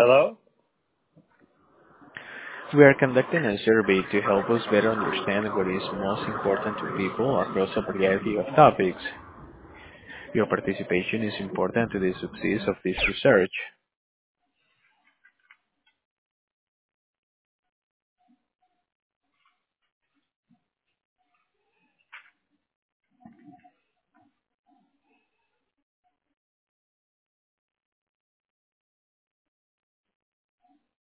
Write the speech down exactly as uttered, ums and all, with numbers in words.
Hello? We are conducting a survey to help us better understand what is most important to people across a variety of topics. Your participation is important to the success of this research.